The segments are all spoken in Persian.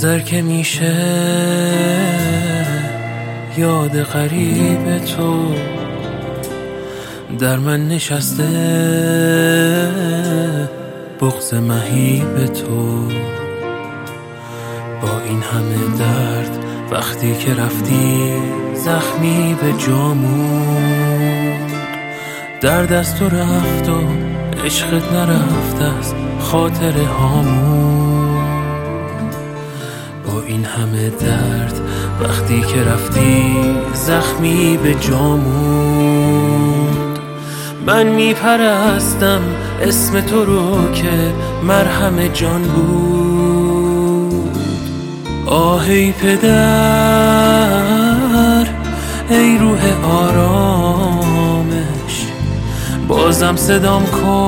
نظر که میشه یاد غریب تو در من نشسته، بغض مهیب تو. با این همه درد وقتی که رفتی زخمی به جامون، درد از تو رفت و عشقت نرفت از خاطر هامون. با این همه درد وقتی که رفتی زخمی به جامون، من میپرستم اسم تو رو که مرهم جان بود. آه ای پدر، ای روح آرامش، بازم صدام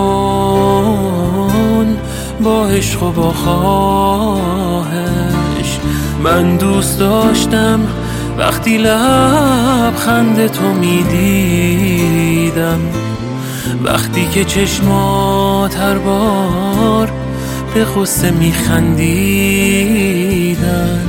کن با عشق و با خواهش. من دوست داشتم وقتی لبخند تو میدیدم، وقتی که چشمات هر بار به غصه میخندیدن.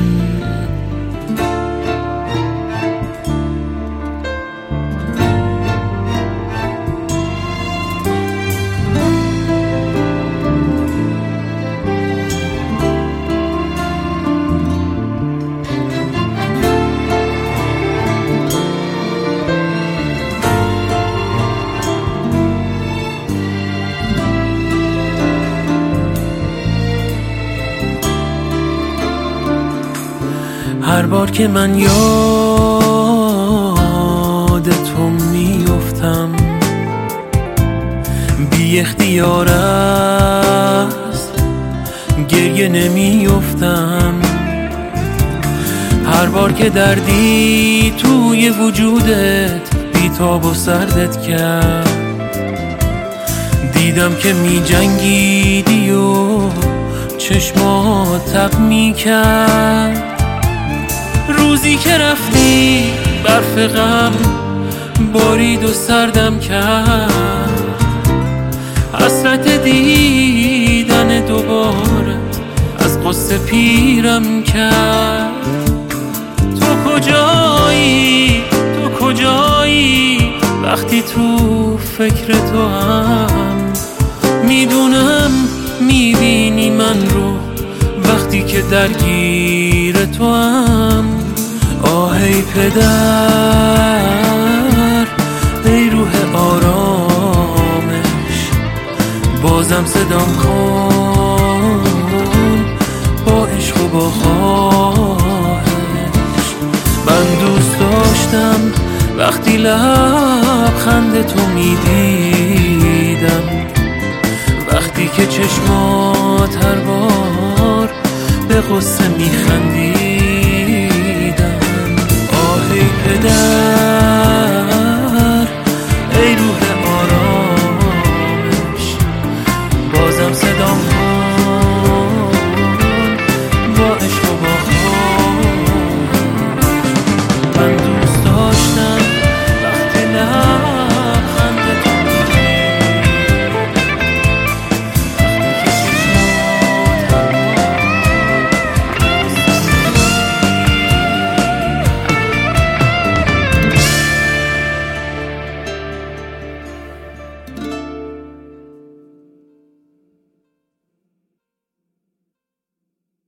هر بار که من یاد تو میفتم، بی اختیار است گریه نمیفتم. هر بار که دردی توی وجودت بیتاب و سردت کرد، دیدم که می جنگیدی و چشمات تب می کرد. روزی که رفتی برف غم بارید و سردم کرد، حسرت دیدن دوباره از قصه پیرم کرد. تو کجایی، تو کجایی، وقتی تو فکر تو هم میدونم میبینی من رو، وقتی که درگیر تو هم. آه ای پدر، ای روح آرامش، بازم صدام کن با عشق و با خواهش. من دوست داشتم وقتی لبخند تو میدیدم، وقتی که چشمات هر بار به غصه میخندیدن. آه ای پدر،